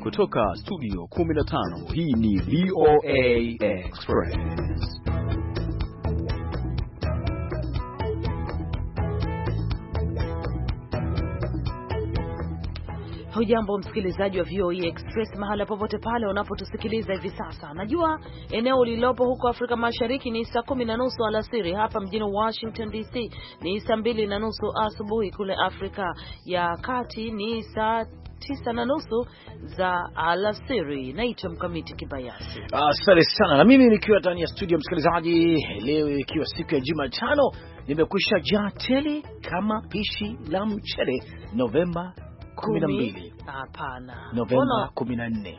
kutoka studio 15, hii ni VOA Express. Hujambo msikilizaji wa VOA Express mahala popote pale unapotusikiliza hivi sasa. Najua eneo lilopo huko Afrika Mashariki ni saa 10:30 alasiri, hapa mjini Washington DC ni saa 2:30 asubuhi, kule Afrika ya Kati ni saa 9:30 za alasiri. Naitwa Mkamiti Kibayasi. Asante sana. Na mimi nikiwa ndani ya studio msikilizaji, leo ikiwa siku ya Jumatano, nimekwisha jaa tele kama pishi la mchele. Novemba 12. Hapana. Novemba 14.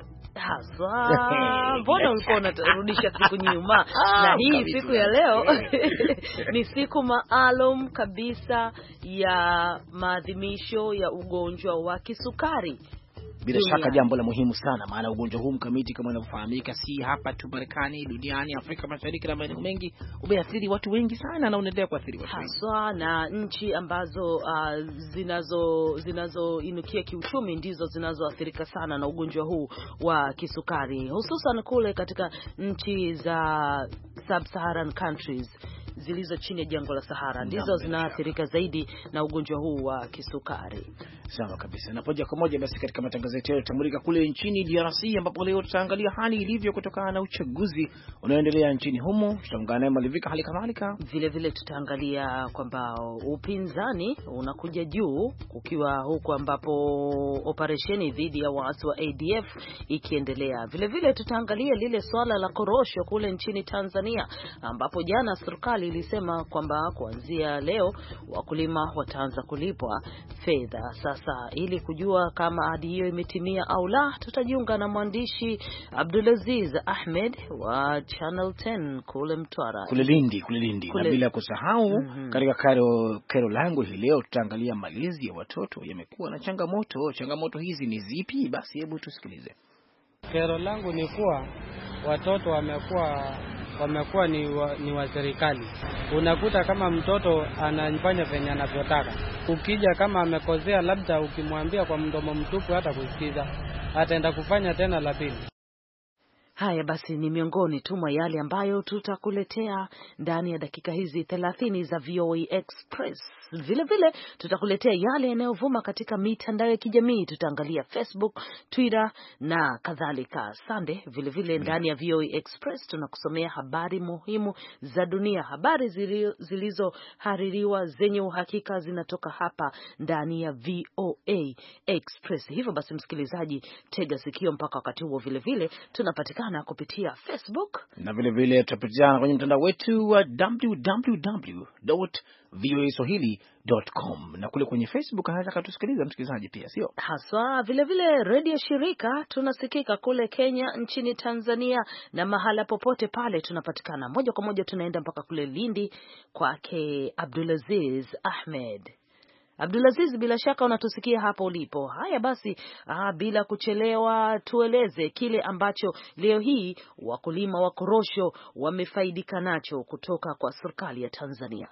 Haswa, mbona ulikuwa unarudisha siku nyuma? Na hii siku ya leo ni siku maalum kabisa ya maadhimisho ya ugonjwa wa kisukari. Bila shaka jambo la muhimu sana, maana ugonjwa huu Mkamiti, kama unavyofahamika, si hapa tu Marekani, duniani, Afrika Mashariki na maeneo mengi umeathiri watu wengi sana na unaendelea kuathiri watu wengi. Haswa na nchi ambazo zinazoinukia kiuchumi ndizo zinazoathirika sana na ugonjwa huu wa kisukari, hususan kule katika nchi za sub-Saharan countries zilizo chini ya jangwa la Sahara, ndizo zinaathirika zaidi na ugonjwa huu wa kisukari. Sawa kabisa. Na moja kwa moja basi katika matangazo yetu tutamulika kule nchini DRC, ambapo leo tutaangalia hali ilivyo kutokana na uchaguzi unaoendelea nchini humo. Tutaungana naye Malivika, hali kadhalika vile tutaangalia kwamba upinzani unakuja juu kukiwa huko ambapo operesheni dhidi ya waasi wa ADF ikiendelea. Vile tutaangalia lile swala la korosho kule nchini Tanzania, ambapo jana serikali ilisema kwamba kuanzia leo wakulima wataanza kulipwa fedha. Sasa ili kujua kama ahadi hiyo imetimia au la, tutajiunga na mwandishi Abdulaziz Ahmed wa Channel 10 kule Mtwara, kule Lindi. Na bila kusahau katika kero langu hii leo tutaangalia malezi ya watoto yamekuwa na changamoto. Changamoto hizi ni zipi? Basi hebu tusikilize. Kero langu ni kuwa watoto wamekuwa ni wa serikali. Unakuta kama mtoto anafanya venye anavyotaka. Ukija kama amekosea, labda ukimwambia kwa mdomo mtupu hata kusikiza, ataenda kufanya tena la pili. Haya basi, ni miongoni tu mwa yale ambayo tutakuletea ndani ya dakika hizi 30 za VOA Express. Vile tutakuletea yale yanayovuma katika mitandao ya kijamii. Tutaangalia Facebook, Twitter na kadhalika. Sande, vile ndani ya VOA Express tunakusomea habari muhimu za dunia, habari zilizohaririwa zenye uhakika, zinatoka hapa ndani ya VOA Express. Hivyo basi msikilizaji, tega sikio mpaka wakati huo. Vile tunapatikana kupitia Facebook na vile tutapatikana kwenye mtandao wetu wa www.voaswahili.com, na kule kwenye Facebook anaweza kutusikiliza msikilizaji pia, sio haswa. Vile radio shirika tunasikika kule Kenya, nchini Tanzania na mahala popote pale tunapatikana. Moja kwa moja tunaenda mpaka kule Lindi kwake Abdulaziz Ahmed. Abdulaziz, bila shaka unatusikia hapo ulipo. Haya basi, bila kuchelewa, tueleze kile ambacho leo hii wakulima wa korosho wamefaidika nacho kutoka kwa serikali ya Tanzania.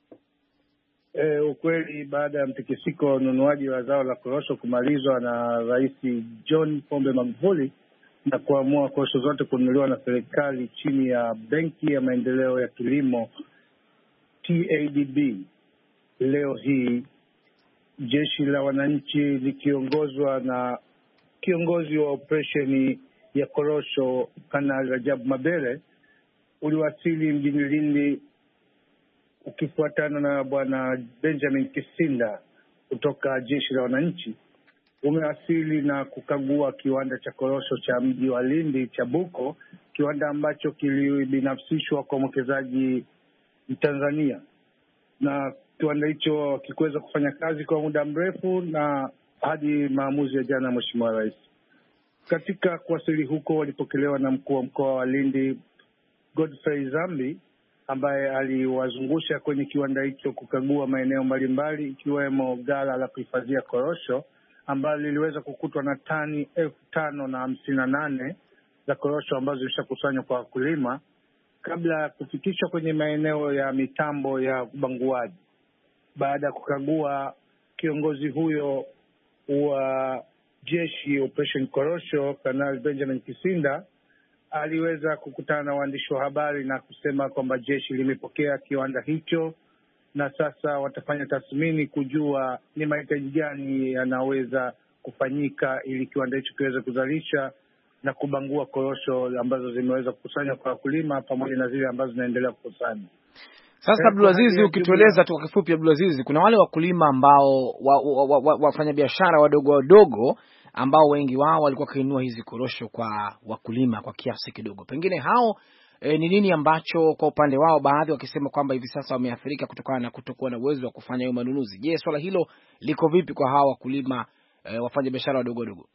Ukweli, baada ya mtikisiko wa ununuaji wa zao la korosho kumalizwa na Rais John Pombe Magufuli na kuamua korosho zote kununuliwa na serikali chini ya Benki ya Maendeleo ya Kilimo TADB, leo hii Jeshi la Wananchi likiongozwa na kiongozi wa operesheni ya korosho Kanali Rajab Mabere uliwasili mjini Lindi ukifuatana na Bwana Benjamin Kisinda kutoka Jeshi la Wananchi. Umewasili na kukagua kiwanda cha korosho cha mji wa Lindi cha Buko, kiwanda ambacho kilibinafsishwa kwa mwekezaji Mtanzania, na kiwanda hicho kikiweza kufanya kazi kwa muda mrefu na hadi maamuzi ya jana Mheshimiwa Rais. Katika kuwasili huko walipokelewa na mkuu wa mkoa wa Lindi Godfrey Zambi, ambaye aliwazungusha kwenye kiwanda hicho kukagua maeneo mbalimbali ikiwemo ghala la kuhifadhia korosho ambalo liliweza kukutwa na tani 5,058 za korosho ambazo zimeshakusanywa kwa wakulima kabla ya kufikishwa kwenye maeneo ya mitambo ya ubanguaji. Baada ya kukagua, kiongozi huyo wa jeshi Operation Korosho, Kanali Benjamin Kisinda aliweza kukutana na waandishi wa habari na kusema kwamba jeshi limepokea kiwanda hicho na sasa watafanya tathmini kujua ni mahitaji gani yanaweza kufanyika ili kiwanda hicho kiweze kuzalisha na kubangua korosho ambazo zimeweza kukusanywa kwa wakulima pamoja na zile ambazo zinaendelea kukusanywa. Sasa Abdulaziz, ukitueleza tu kwa kifupi Abdulaziz, kuna wale wakulima ambao wafanya biashara wadogo ambao wengi wao walikuwa kainua hizi korosho kwa wakulima kwa kiasi kidogo. Pengine hao ni nini ambacho kwa upande wao baadhi wakisema kwamba hivi sasa wameathirika kutokana na kutokuwa na uwezo wa kufanya hiyo manunuzi. Je, swala hilo liko vipi kwa hao wakulima wafanya biashara wadogo?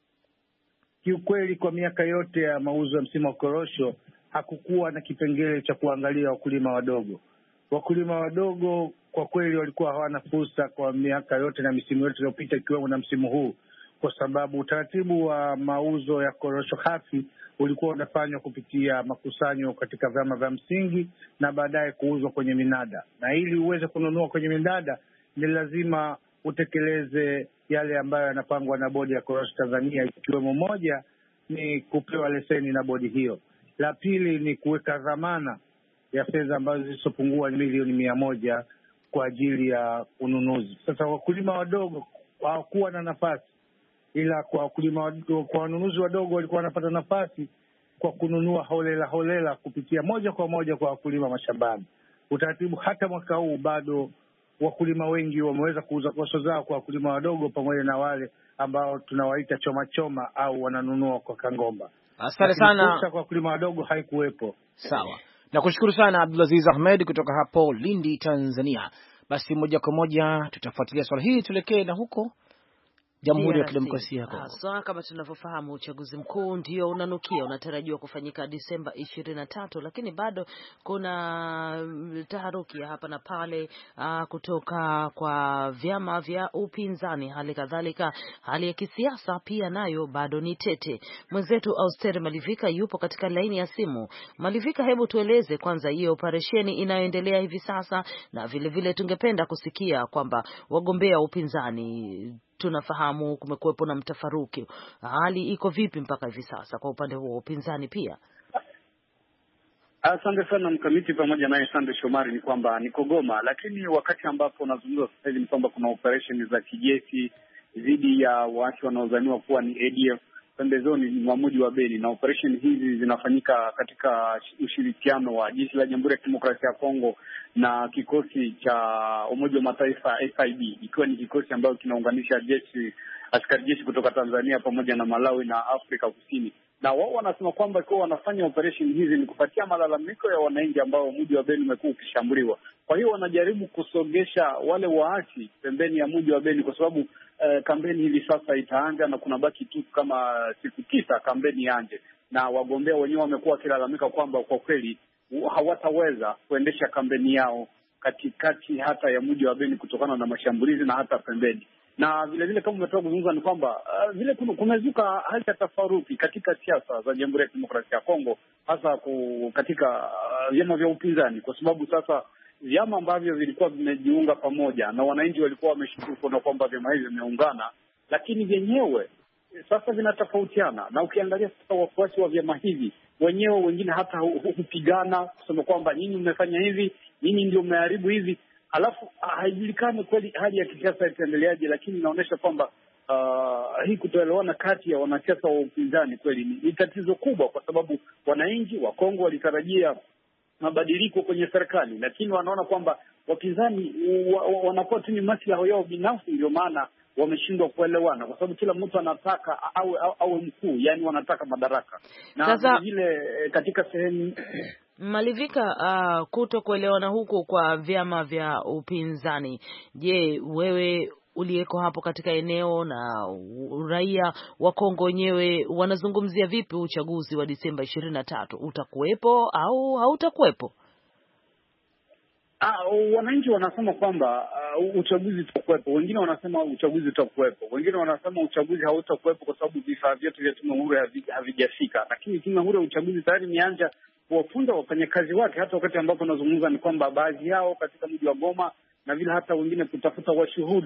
Kiukweli kwa miaka yote ya mauzo ya msimu wa korosho hakukuwa na kipengele cha kuangalia wakulima wadogo. Wakulima wadogo kwa kweli walikuwa hawana fursa kwa miaka yote na misimu yote iliyopita ikiwemo na msimu huu, kwa sababu utaratibu wa mauzo ya korosho hafi ulikuwa unafanywa kupitia makusanyo katika vyama vya msingi na baadaye kuuzwa kwenye minada. Na ili uweze kununua kwenye minada ni lazima utekeleze yale ambayo yanapangwa na bodi ya korosho Tanzania, ikiwemo moja ni kupewa leseni na bodi hiyo. La pili ni kuweka dhamana ya fedha ambazo zisizopungua milioni 100 kwa ajili ya ununuzi. Sasa wakulima wadogo hawakuwa na nafasi, ila kwa wanunuzi wadogo walikuwa wanapata nafasi kwa kununua holela kupitia moja kwa moja kwa wakulima mashambani. Utaratibu hata mwaka huu bado wakulima wengi wameweza kuuza korosho zao kwa wakulima wadogo pamoja na wale ambao tunawaita choma au wananunua kwa kangomba. Asante sana. Fursa kwa wakulima wadogo haikuwepo. Sawa. Nakushukuru sana Abdulaziz Ahmed kutoka hapo Lindi, Tanzania. Basi moja kwa moja tutafuatilia swala hili, tuelekee na huko Jamhuri ya Kidemokrasia ya Kongo. Sawa, kama tunavyofahamu uchaguzi mkuu ndio unanukia, unatarajiwa kufanyika Disemba 23, lakini bado kuna taharuki hapa na pale kutoka kwa vyama vya upinzani. Hali kadhalika hali ya kisiasa pia nayo bado ni tete. Mwenzetu Auster Malivika yupo katika laini ya simu. Malivika, hebu tueleze kwanza hiyo operesheni inayoendelea hivi sasa, na vile tungependa kusikia kwamba wagombea upinzani, tunafahamu kumekuwepo na mtafaruki. Hali iko vipi mpaka hivi sasa kwa upande huo upinzani pia? Asante sana Mkamiti pamoja naye Sande Shomari. Ni kwamba niko Goma, lakini wakati ambapo nazungumza sasa hivi ni kwamba kuna operesheni za kijeshi dhidi ya waasi wanaodhaniwa kuwa ni ADF pembezoni mwa mji wa Beni, na operesheni hizi zinafanyika katika ushirikiano wa jeshi la Jamhuri ya Kidemokrasia ya Kongo na kikosi cha Umoja wa Mataifa FIB, ikiwa ni kikosi ambayo kinaunganisha askari jeshi kutoka Tanzania pamoja na Malawi na Afrika Kusini. Na wao wanasema kwamba ikiwa wanafanya operesheni hizi ni kupatia malalamiko ya wananchi ambao mji wa Beni umekuwa ukishambuliwa. Kwa hiyo wanajaribu kusogesha wale waasi pembeni ya mji wa Beni, kwa sababu kampeni hivi sasa itaanza na kuna baki tu kama siku 9 kampeni ianze, na wagombea wenyewe wamekuwa wakilalamika kwamba kwa kweli hawataweza kuendesha kampeni yao katikati hata ya mji wa Beni kutokana na mashambulizi na hata pembeni. Na vile kama umetoka kuzungumza ni kwamba vile kumezuka hali ya tafaruki katika siasa za Jamhuri ya Kidemokrasia ya Kongo, hasa katika vyama vya upinzani, kwa sababu sasa vyama ambavyo vilikuwa vimejiunga pamoja na wananchi walikuwa wameshukuru kuona kwamba vyama hivi vimeungana, lakini vyenyewe sasa vinatofautiana. Na ukiangalia sasa wafuasi wa vyama hivi wenyewe, wengine hata hupigana kusema kwamba nyinyi mmefanya hivi, nyinyi ndio mmeharibu hivi. Alafu haijulikani kweli hali ya kisiasa itaendeleaje, lakini inaonyesha kwamba hii kutoelewana kati ya wanasiasa wa upinzani kweli ni tatizo kubwa, kwa sababu wananchi wa Kongo walitarajia mabadiliko kwenye serikali, lakini wanaona kwamba wapinzani wanakuwa tu ni maslahi yao binafsi, ndio maana wameshindwa kuelewana, kwa sababu kila mtu anataka awe mkuu, yani wanataka madaraka. Na vile katika sehemu Malivika, kuto kuelewana huku kwa vyama vya upinzani, je, wewe uliyeko hapo katika eneo na raia wa Kongo wenyewe wanazungumzia vipi uchaguzi wa Disemba 23? Utakuwepo au hautakuwepo? Wananchi wanasema kwamba uchaguzi utakuwepo, wengine wanasema uchaguzi utakuwepo, wengine wanasema uchaguzi hautakuwepo kwa sababu vifaa vyote vya tume huru havijafika. Lakini tume huru ya uchaguzi tayari imeanza kuwafunza wafanyakazi wake. Hata wakati ambapo nazungumza ni kwamba baadhi yao katika mji wa Goma na vile hata wengine kutafuta washuhuda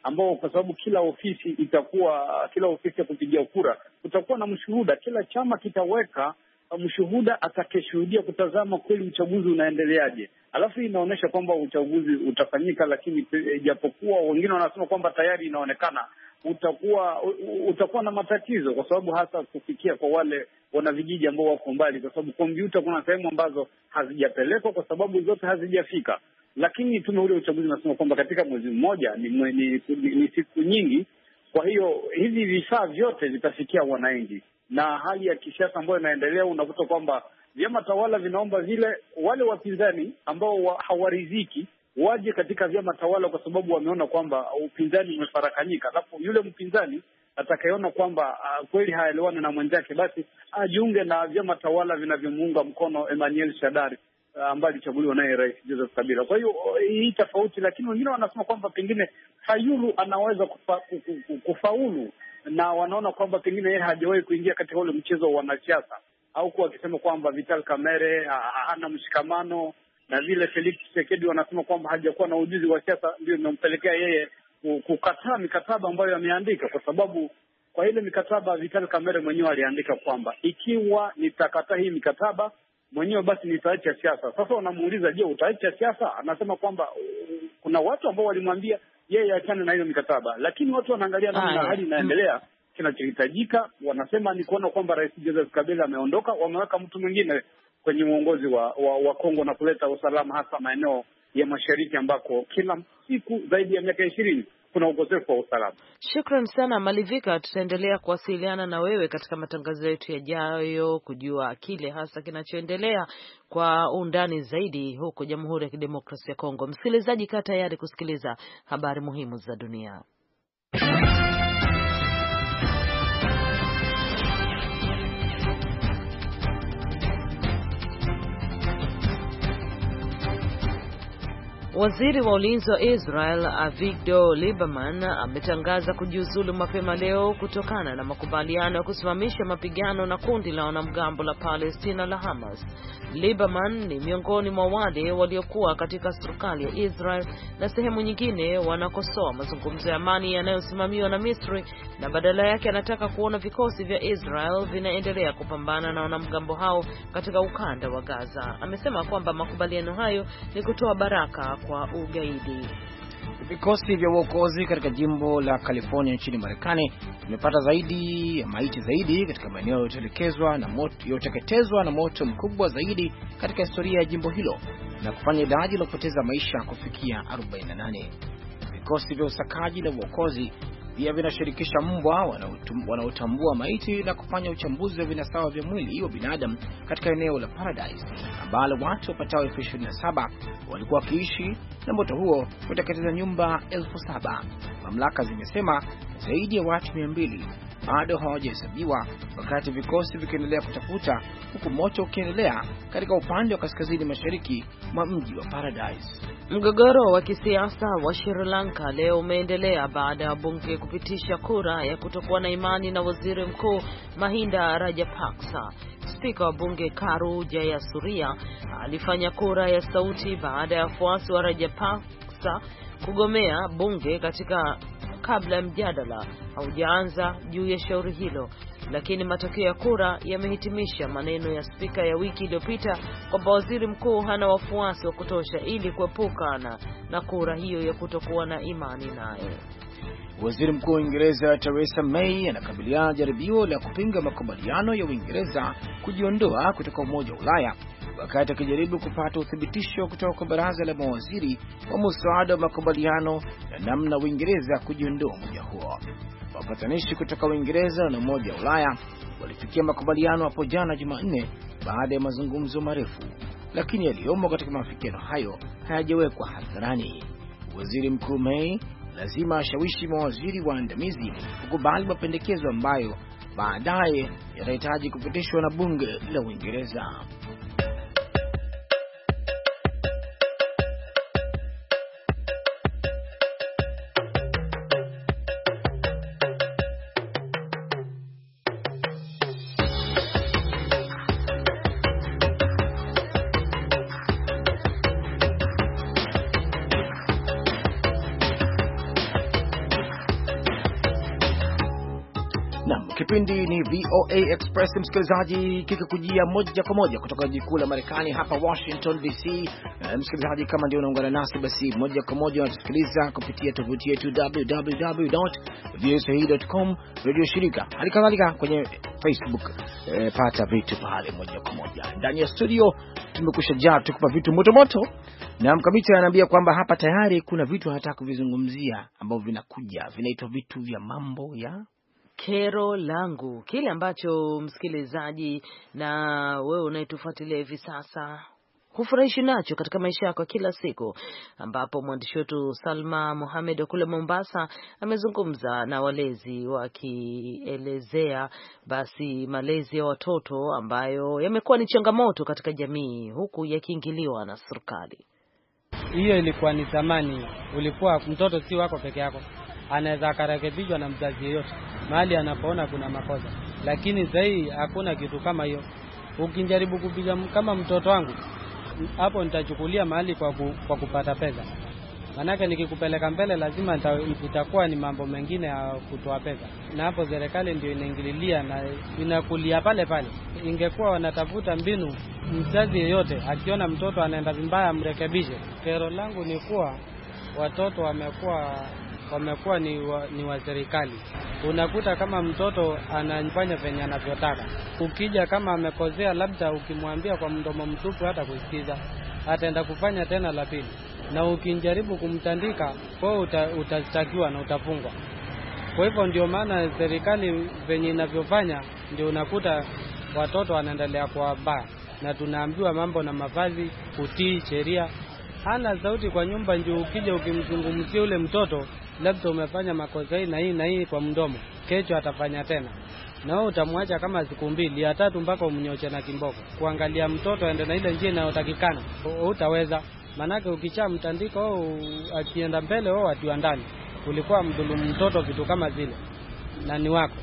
ambao kwa sababu kila ofisi ya kupigia kura kutakuwa na mshuhuda. Kila chama kitaweka mshuhuda atakayeshuhudia kutazama kweli uchaguzi unaendeleaje. Alafu hii inaonyesha kwamba uchaguzi utafanyika, lakini japokuwa wengine wanasema kwamba tayari inaonekana utakuwa na matatizo, kwa sababu hasa kufikia kwa wale wanavijiji ambao wako mbali, kwa sababu kompyuta kuna sehemu ambazo hazijapelekwa kwa sababu zote hazijafika. Lakini tume huru ya uchaguzi inasema kwamba katika mwezi mmoja ni siku nyingi, kwa hiyo hivi vifaa vyote vitafikia wananchi. Na hali ya kisiasa ambayo inaendelea, unakuta kwamba vyama tawala vinaomba vile wale wapinzani ambao hawaridhiki waje katika vyama tawala, kwa sababu wameona kwamba upinzani umefarakanyika. Alafu yule mpinzani atakayeona kwamba kweli haelewani na mwenzake, basi ajiunge na vyama tawala vinavyomuunga mkono Emmanuel Shadari ambaye alichaguliwa naye Rais Joseph Kabila. Kwa hiyo hii tofauti, lakini wengine wanasema kwamba pengine Fayulu anaweza kufaulu, na wanaona kwamba pengine yeye hajawahi kuingia katika ule mchezo wa wanasiasa, au kwa wakisema kwamba Vital Kamerhe hana mshikamano na vile Felix Tshisekedi wanasema kwamba hajakuwa na ujuzi wa siasa, ndio imempelekea yeye kukataa mikataba ambayo ameandika, kwa sababu kwa ile mikataba Vital Kamerhe mwenyewe aliandika kwamba ikiwa nitakataa hii mikataba mwenyewe basi nitaacha siasa. Sasa wanamuuliza, je, utaacha siasa? Anasema kwamba kuna watu ambao walimwambia yeye achane na hiyo mikataba, lakini watu wanaangalia namna hali inaendelea. Kinachohitajika wanasema ni kuona kwamba Rais Joseph Kabila ameondoka, wameweka mtu mwingine kwenye uongozi wa Kongo na kuleta usalama, hasa maeneo ya mashariki ambako kila siku zaidi ya miaka 20 kuna ukosefu wa usalama. Shukran sana Malivika, tutaendelea kuwasiliana na wewe katika matangazo yetu yajayo kujua kile hasa kinachoendelea kwa undani zaidi huko Jamhuri ya Kidemokrasia ya Kongo. Msikilizaji, kaa tayari kusikiliza habari muhimu za dunia. Waziri wa ulinzi wa Israel Avigdor Lieberman ametangaza kujiuzulu mapema leo kutokana na makubaliano ya kusimamisha mapigano na kundi la wanamgambo la Palestina la Hamas. Lieberman ni miongoni mwa wale waliokuwa katika serikali ya Israel na sehemu nyingine wanakosoa mazungumzo ya amani yanayosimamiwa na Misri, na badala yake anataka kuona vikosi vya Israel vinaendelea kupambana na wanamgambo hao katika ukanda wa Gaza. Amesema kwamba makubaliano hayo ni kutoa baraka kwa ugaidi. Vikosi vya uokozi katika jimbo la California nchini Marekani vimepata maiti zaidi katika maeneo yaliyoteketezwa na moto mkubwa zaidi katika historia ya jimbo hilo na kufanya idadi ya kupoteza maisha kufikia 48. Vikosi vya usakaji na uokozi pia vinashirikisha mbwa wanaotambua maiti na kufanya uchambuzi wa vinasaba vya mwili wa binadamu katika eneo la Paradise ambalo watu wapatao 27 walikuwa wakiishi, na moto huo uteketeza nyumba 7,000. Mamlaka zimesema zaidi ya watu 200 bado hawajahesabiwa, wakati vikosi vikiendelea kutafuta, huku moto ukiendelea katika upande wa kaskazini mashariki mwa mji wa Paradise. Mgogoro wa kisiasa wa Sri Lanka leo umeendelea baada ya bunge kupitisha kura ya kutokuwa na imani na waziri mkuu Mahinda Rajapaksa. Spika wa bunge Karu Jayasuriya alifanya kura ya sauti baada ya wafuasi wa Rajapaksa kugomea bunge kabla mjadala haujaanza juu ya shauri hilo, lakini matokeo ya kura yamehitimisha maneno ya spika ya wiki iliyopita kwamba waziri mkuu hana wafuasi wa kutosha ili kuepukana na kura hiyo ya kutokuwa na imani naye. Waziri Mkuu wa Uingereza Theresa May anakabiliana na jaribio la kupinga makubaliano ya Uingereza kujiondoa kutoka Umoja wa Ulaya, wakati akijaribu kupata uthibitisho kutoka kwa baraza la mawaziri wa mswada wa makubaliano na namna Uingereza kujiondoa umoja huo. Wapatanishi kutoka Uingereza na Umoja wa Ulaya walifikia makubaliano hapo jana Jumanne baada ya mazungumzo marefu, lakini yaliyomo katika maafikiano hayo hayajawekwa hadharani. Waziri Mkuu May lazima ashawishi mawaziri waandamizi kukubali mapendekezo ambayo baadaye yatahitaji kupitishwa na bunge la Uingereza. Naam, kipindi ni VOA Express msikilizaji, kikikujia moja kwa moja kutoka jiji kuu la Marekani hapa Washington DC. Msikilizaji, kama ndio unaungana nasi, basi moja kwa moja unatusikiliza kupitia tovuti yetu www.voaswahili.com, radio shirika, halikadhalika kwenye Facebook. Pata vitu pale moja kwa moja. Ndani ya studio tumekusha jaa tukupa vitu moto moto, na Mkamiti anaambia kwamba hapa tayari kuna vitu anataka kuvizungumzia ambavyo vinakuja, vinaitwa vitu vya mambo ya kero langu, kile ambacho msikilizaji na wewe unayetufuatilia hivi sasa hufurahishi nacho katika maisha yako kila siku, ambapo mwandishi wetu Salma Mohamed kule Mombasa amezungumza na walezi wakielezea basi malezi ya watoto ambayo yamekuwa ni changamoto katika jamii huku yakiingiliwa na serikali. Hiyo ilikuwa ni zamani, ulikuwa mtoto si wako peke yako, anaweza akarekebishwa na mzazi yeyote mahali anapoona kuna makosa, lakini sasa hakuna kitu kama hiyo. Ukijaribu kupiga kama mtoto wangu, hapo nitachukulia mahali kwa kupata pesa. Manake nikikupeleka mbele lazima itakuwa ni mambo mengine ya kutoa pesa, na hapo serikali ndio inaingililia na inakulia pale pale. Ingekuwa wanatafuta mbinu, mzazi yeyote akiona mtoto anaenda vibaya amrekebishe. Kero langu ni kuwa watoto wamekuwa ni wa serikali. Unakuta kama mtoto anafanya venye anavyotaka. Ukija kama amekosea, labda ukimwambia kwa mdomo mtupu hata kusikiza, ataenda kufanya tena la pili. Na ukijaribu kumtandika, kwa utastakiwa na utafungwa. Kwa hivyo ndio maana serikali venye inavyofanya ndio unakuta watoto wanaendelea kwa baya, na tunaambiwa mambo na mavazi, kutii sheria. Hana sauti kwa nyumba, ndio ukija ukimzungumzia ule mtoto, labda umefanya makosa hii na hii kwa mdomo, kesho atafanya tena. Na wewe utamwacha kama siku 2 ya 3 mpaka umnyoche na kimboko. Kuangalia mtoto aende na ile njia inayotakikana, utaweza. Manake ukichaa mtandiko akienda mbele atiwa ndani. Ulikuwa mdhulumu mtoto vitu kama zile, na ni wako.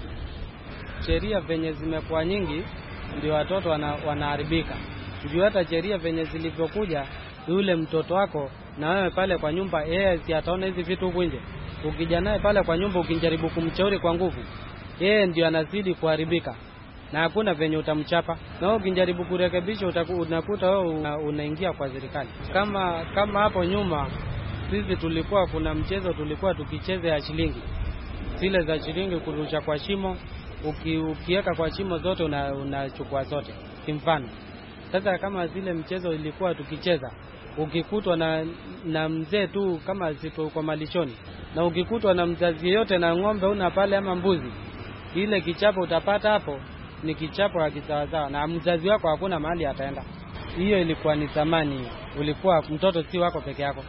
Sheria venye zimekuwa nyingi ndio watoto wanaharibika. Ndio hata sheria venye zilivyokuja, yule mtoto wako na wewe pale kwa nyumba, yeye si ataona hizi vitu huko nje. Ukija naye pale kwa nyumba ukijaribu kumshauri kwa nguvu, yeye ndio anazidi kuharibika, na hakuna venye utamchapa. Na wewe ukijaribu kurekebisha unakuta wewe unaingia kwa serikali. Kama hapo nyuma sisi kuna mchezo tulikuwa tukicheza ya shilingi. Zile za shilingi kurusha kwa shimo, ukiweka kwa shimo zote unachukua zote. Kimfano. Sasa kama zile mchezo ilikuwa tukicheza, ukikutwa na mzee tu kama zipo kwa malishoni, na ukikutwa na mzazi yote na ng'ombe una pale ama mbuzi, ile kichapo utapata hapo ni kichapo ya kisawasawa, na mzazi wako hakuna mahali ataenda. Hiyo ilikuwa ni zamani, ulikuwa mtoto si wako peke yako.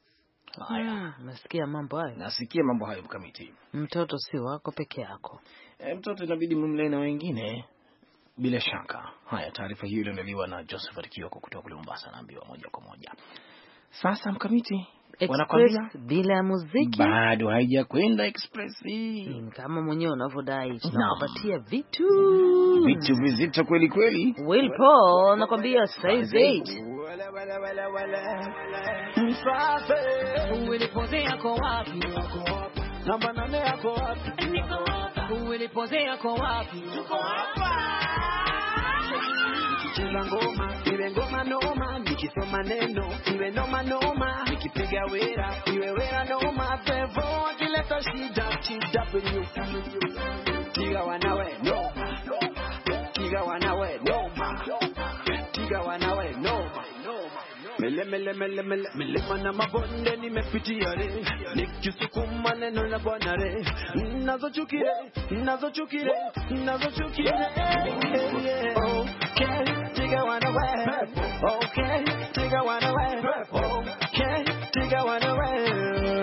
Haya, nasikia mambo hayo. Nasikia mambo hayo Mkamiti. Mtoto si wako peke yako. Mtoto inabidi mumlee na wengine. Bila shaka. Haya, taarifa hiyo iliandaliwa na Josephat Kioko kutoka kule Mombasa, naambiwa moja kwa moja. Sasa Mkamiti, wanakwambia bila muziki bado haija kwenda express hii. Kama mwenyewe unavodai tunakupatia vitu vizito kweli kweli. Will Paul nakwambia size 8. Msafe ulipoze yako wapi? Namba 8 yako wapi? Niko hapa. Ulipoze yako wapi? Tuko hapa. Nikicheza ngoma, iwe ngoma noma, nikisoma neno, iwe noma noma, nikipiga wera, iwe wera noma, pevo akileta shida, TW. Tiga wanawe noma, tiga wanawe noma, tiga wanawe noma. Mele mana mabonde nimepitia re, nikisukuma neno la Bwana re, nazochukire okay, tiga wanawe, okay, tiga wanawe, okay, tiga wanawe.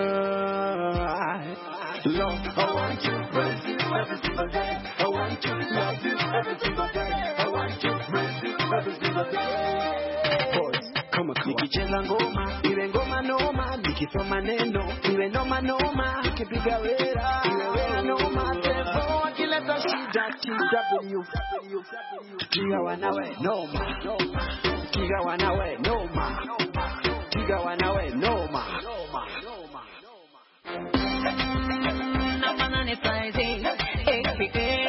Lord, I want to praise you every single day, I want to love you every single day, I want to praise you every single day. Nikicheza ngoma, iwe ngoma noma, nikisoma neno, iwe noma noma, nikipiga wera, iwe wera noma, pevo akileta shida, TW. Tiga wanawe noma, tiga wanawe noma, tiga wanawe noma. Namba 9 size 8,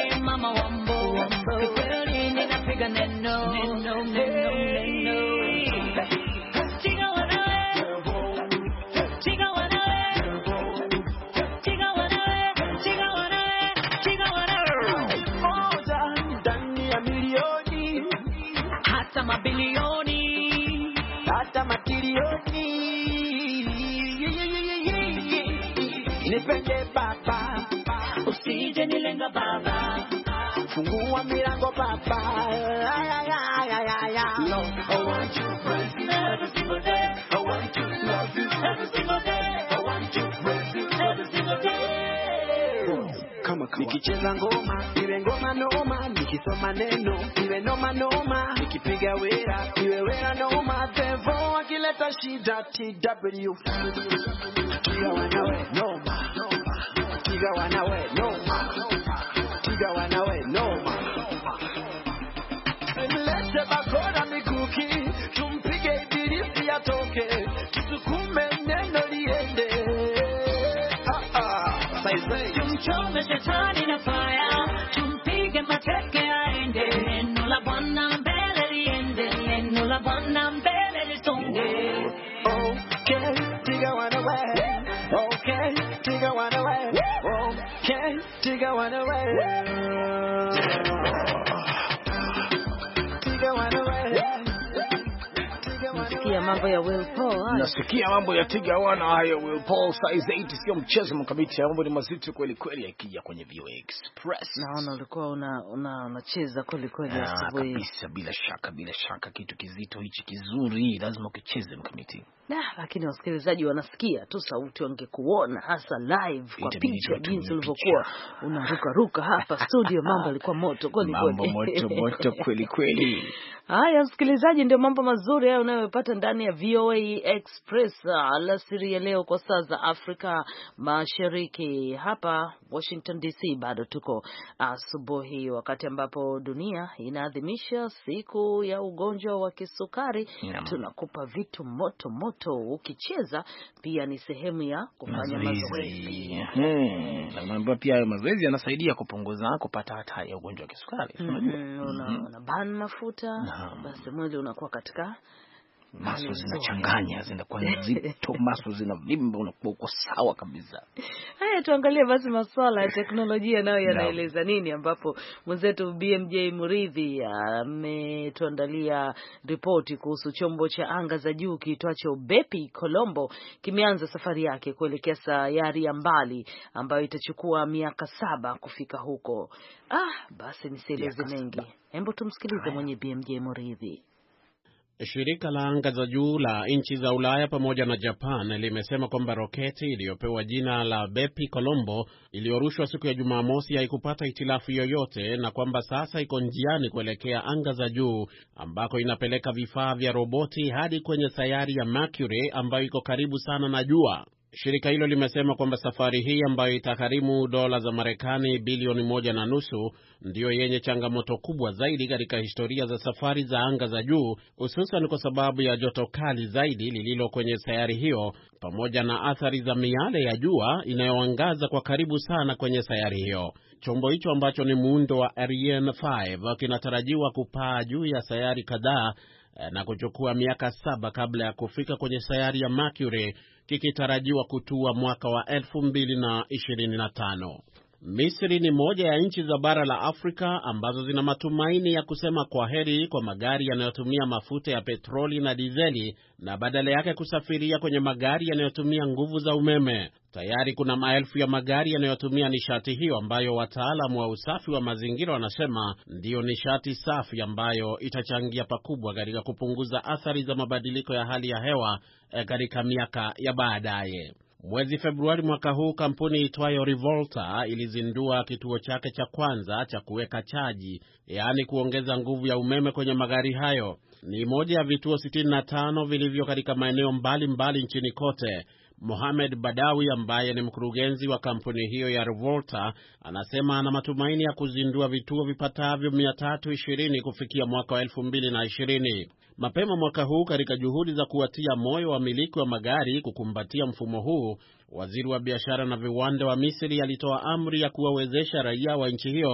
chiga neno, neno, neno, neno. Chiga wanawe, chiga wanawe, chiga wanawe, chiga wanawe, chiga wanawe. Moja ndani ya milioni, hata mabilioni, hata matilioni. Nipende baba, usije nilenga baba. Fungua milango baba. Ay, ay, ay, ay, ay, ay. No, I want you praise you every single day. I want to love you every single day. I want to praise you every single day. Kama nikicheza ngoma, iwe ngoma noma. Nikisoma neno, iwe noma noma. Nikipiga wera, iwe wera noma. Devo akileta shida TW. Tiga wanawe noma. Tiga wanawe noma. Tiga wanawe noma. Lete bakora mikuki, tumpige ibilisi atoke, tusukume neno liende. Tumchome shetani na fire, tumpige mateke aende. Neno la Bwana mbele liende, neno la Bwana mbele lisonge. Okay, tiga wanawe. Okay, tiga wanawe. Okay, tiga wanawe. Nasikia mambo ya Will Paul. Nasikia mambo ya Tiga wana hayo Will Paul size 8 sio mchezo mkamiti. Mambo ni mazito kweli kweli yakija kwenye VOA Express. Naona ulikuwa unacheza kweli kweli asubuhi. Kabisa, bila shaka kitu kizito hichi kizuri lazima ukicheze mkamiti. Lakini wasikilizaji wanasikia tu sauti, wangekuona hasa live kwa picha jinsi ulivyokuwa unaruka ruka hapa studio. Mambo yalikuwa moto kweli kweli. Mambo moto kweli kweli. Haya msikilizaji, ndio mambo mazuri hayo unayopata ndani ya VOA Express alasiri ya leo kwa saa za Afrika Mashariki. Hapa Washington DC bado tuko asubuhi, wakati ambapo dunia inaadhimisha siku ya ugonjwa wa kisukari. Tunakupa vitu moto moto, ukicheza pia ni sehemu ya kufanya mazoezi. Naomba pia mazoezi yanasaidia kupunguza kupata hatari ya ugonjwa wa kisukari. Unaban mafuta, basi mwili unakuwa katika maso zinachanganya, zinakuwa nzito, maso zinavimba, unakuwa uko sawa kabisa. Haya, tuangalie basi masuala ya teknolojia nayo yanaeleza nini, ambapo mwenzetu BMJ Muridhi ametuandalia ripoti kuhusu chombo cha anga za juu kiitwacho Bepi Colombo. Kimeanza safari yake kuelekea sayari ya mbali ambayo itachukua miaka 7 kufika huko. Basi nisieleze mengi. Hebu tumsikilize mwenye BMJ Muridhi. Shirika la anga za juu la nchi za Ulaya pamoja na Japan limesema kwamba roketi iliyopewa jina la Bepi Colombo iliyorushwa siku ya Jumamosi haikupata hitilafu yoyote, na kwamba sasa iko njiani kuelekea anga za juu ambako inapeleka vifaa vya roboti hadi kwenye sayari ya Mercury ambayo iko karibu sana na jua. Shirika hilo limesema kwamba safari hii ambayo itagharimu dola za Marekani bilioni 1.5 ndiyo yenye changamoto kubwa zaidi katika historia za safari za anga za juu, hususan kwa sababu ya joto kali zaidi lililo kwenye sayari hiyo pamoja na athari za miale ya jua inayoangaza kwa karibu sana kwenye sayari hiyo. Chombo hicho ambacho ni muundo wa Ariane 5 kinatarajiwa kupaa juu ya sayari kadhaa na kuchukua miaka 7 kabla ya kufika kwenye sayari ya Mercury, kikitarajiwa kutua mwaka wa 2025. Misri ni moja ya nchi za bara la Afrika ambazo zina matumaini ya kusema kwaheri kwa magari yanayotumia mafuta ya petroli na dizeli na badala yake kusafiria kwenye magari yanayotumia nguvu za umeme. Tayari kuna maelfu ya magari yanayotumia nishati hiyo ambayo wataalamu wa usafi wa mazingira wanasema ndiyo nishati safi ambayo itachangia pakubwa katika kupunguza athari za mabadiliko ya hali ya hewa katika miaka ya baadaye. Mwezi Februari mwaka huu kampuni itwayo Revolta ilizindua kituo chake cha kwanza cha kuweka chaji, yaani kuongeza nguvu ya umeme kwenye magari hayo. Ni moja ya vituo 65 vilivyo katika maeneo mbalimbali nchini kote. Mohamed Badawi ambaye ni mkurugenzi wa kampuni hiyo ya Revolta anasema ana matumaini ya kuzindua vituo vipatavyo 320 kufikia mwaka wa 2020. Mapema mwaka huu, katika juhudi za kuwatia moyo wamiliki wa magari kukumbatia mfumo huu, waziri wa biashara na viwanda wa Misri alitoa amri ya kuwawezesha raia wa nchi hiyo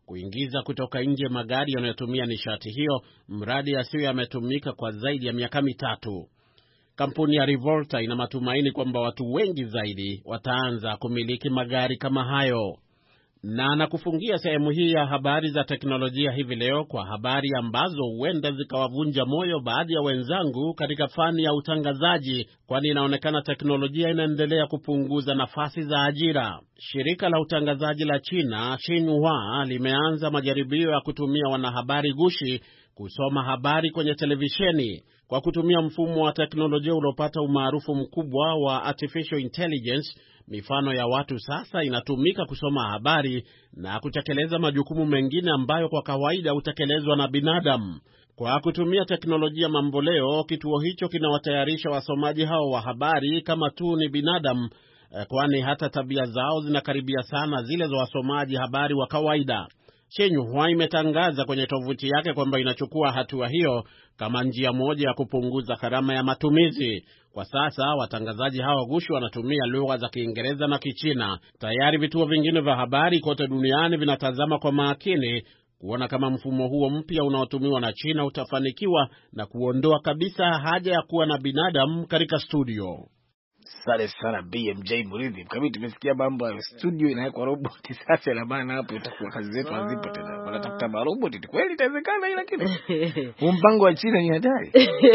kuingiza kutoka nje magari yanayotumia nishati hiyo, mradi yasiyo yametumika kwa zaidi ya miaka 3. Kampuni ya Revolta ina matumaini kwamba watu wengi zaidi wataanza kumiliki magari kama hayo. Na nakufungia sehemu hii ya habari za teknolojia hivi leo kwa habari ambazo huenda zikawavunja moyo baadhi ya wenzangu katika fani ya utangazaji, kwani inaonekana teknolojia inaendelea kupunguza nafasi za ajira. Shirika la utangazaji la China, Xinhua, limeanza majaribio ya kutumia wanahabari gushi kusoma habari kwenye televisheni kwa kutumia mfumo wa teknolojia uliopata umaarufu mkubwa wa artificial intelligence. Mifano ya watu sasa inatumika kusoma habari na kutekeleza majukumu mengine ambayo kwa kawaida hutekelezwa na binadamu. Kwa kutumia teknolojia mamboleo, kituo hicho kinawatayarisha wasomaji hao wa habari kama tu ni binadamu, kwani hata tabia zao zinakaribia sana zile za wasomaji habari wa kawaida. Xinhua imetangaza kwenye tovuti yake kwamba inachukua hatua hiyo kama njia moja ya kupunguza gharama ya matumizi. Kwa sasa watangazaji hao gushi wanatumia lugha za Kiingereza na Kichina. Tayari vituo vingine vya habari kote duniani vinatazama kwa makini kuona kama mfumo huo mpya unaotumiwa na China utafanikiwa na kuondoa kabisa haja ya kuwa na binadamu katika studio. Sare sana BMJ Muridhi. Kama tumesikia mambo ya studio inawekwa robot sasa, na maana hapo itakuwa kazi zetu hazipo tena. Wanatafuta robot, kweli itawezekana ila kitu. Mpango wa China ni hatari.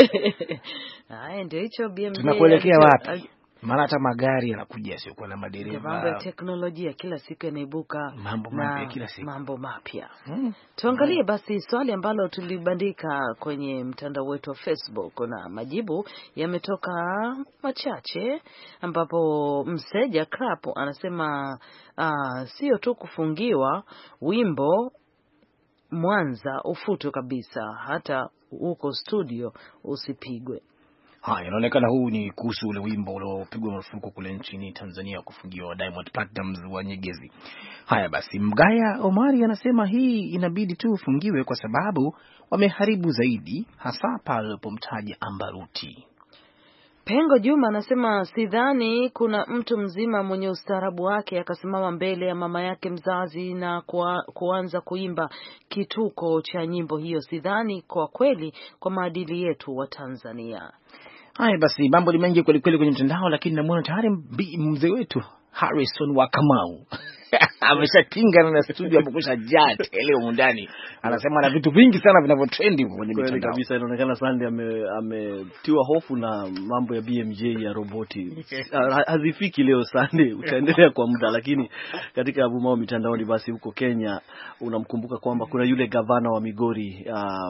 Haya ndio hicho BMJ. Tunakuelekea wapi? Maana hata magari yanakuja sio kwa na madereva. Mambo ya teknolojia kila siku yanaibuka, mambo mapya kila siku. Mambo mapya. Tuangalie basi swali ambalo tulibandika kwenye mtandao wetu wa Facebook, na majibu yametoka machache, ambapo Mseja Crap anasema sio tu kufungiwa wimbo Mwanza ufutwe kabisa, hata huko studio usipigwe. Haya, inaonekana huu ni kuhusu ule wimbo uliopigwa marufuku kule nchini Tanzania, kufungiwa Diamond Platnumz wa Nyegezi. Haya basi, Mgaya Omari anasema hii inabidi tu ufungiwe kwa sababu wameharibu zaidi, hasa pale alipomtaja Ambaruti. Pengo Juma anasema sidhani kuna mtu mzima mwenye ustaarabu wake akasimama mbele ya mama yake mzazi na kuanza kuimba kituko cha nyimbo hiyo. Sidhani kwa kweli kwa maadili yetu wa Tanzania. Haya basi, mambo ni mengi kweli kweli kwenye mtandao, lakini namuona tayari mzee wetu Harrison wa Kamau ameshakinga na studio hapo kusha jaa tele huko ndani. Anasema na vitu vingi sana vinavyotrend huko kwenye mitandao. Kabisa inaonekana Sunday ametiwa hofu na mambo ya BMJ ya roboti. Hazifiki leo Sunday, utaendelea kwa muda, lakini katika abumao mitandaoni basi huko Kenya unamkumbuka kwamba kuna yule gavana wa Migori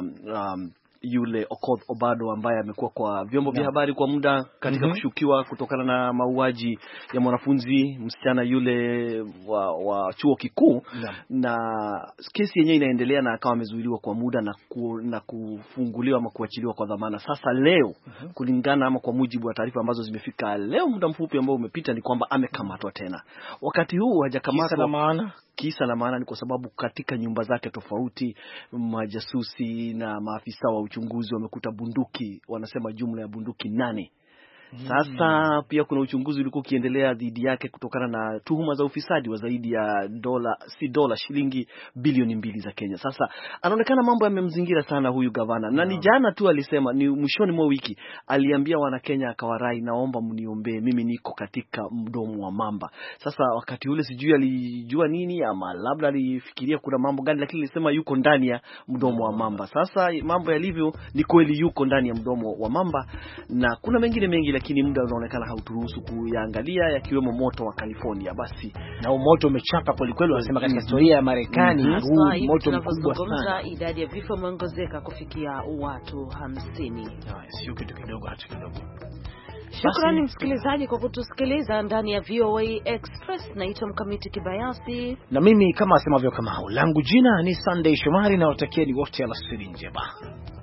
yule Okoth Obado ambaye amekuwa kwa vyombo vya habari kwa muda katika kushukiwa kutokana na mauaji ya mwanafunzi msichana yule wa chuo kikuu na kesi yenyewe inaendelea na akawa amezuiliwa kwa muda na kufunguliwa ama kuachiliwa kwa dhamana. Sasa leo kulingana ama kwa mujibu wa taarifa ambazo zimefika leo muda mfupi ambao umepita ni kwamba amekamatwa tena. Wakati huu hajakamatwa. Kisa na maana ni kwa sababu katika nyumba zake tofauti majasusi na maafisa wa uchunguzi wamekuta bunduki, wanasema jumla ya bunduki 8. Sasa pia kuna uchunguzi ulikuwa ukiendelea dhidi yake kutokana na tuhuma za ufisadi wa zaidi ya shilingi bilioni 2 za Kenya. Sasa anaonekana mambo yamemzingira sana huyu gavana. Na ni jana tu alisema, ni mwishoni mwa wiki aliambia wana Kenya akawarai, naomba mniombee, mimi niko katika mdomo wa mamba. Sasa wakati ule sijui alijua nini ama labda alifikiria kuna mambo gani, lakini alisema yuko ndani ya mdomo wa mamba. Sasa mambo yalivyo ni kweli yuko ndani ya mdomo wa mamba, na kuna mengine mengi lakini muda unaonekana hauturuhusu kuyaangalia, yakiwemo moto wa California. Basi na moto umechapa kweli kweli, wanasema katika historia ya Marekani moto mkubwa sana. Idadi ya vifo imeongezeka kufikia watu 50. Sio kitu kidogo hata kidogo. Shukrani msikilizaji kwa kutusikiliza ndani ya VOA Express. Naitwa Mkamiti Kibayasi na mimi kama asemavyo Kamau, langu jina ni Sunday Shomari, na watakieni wote alasiri njema.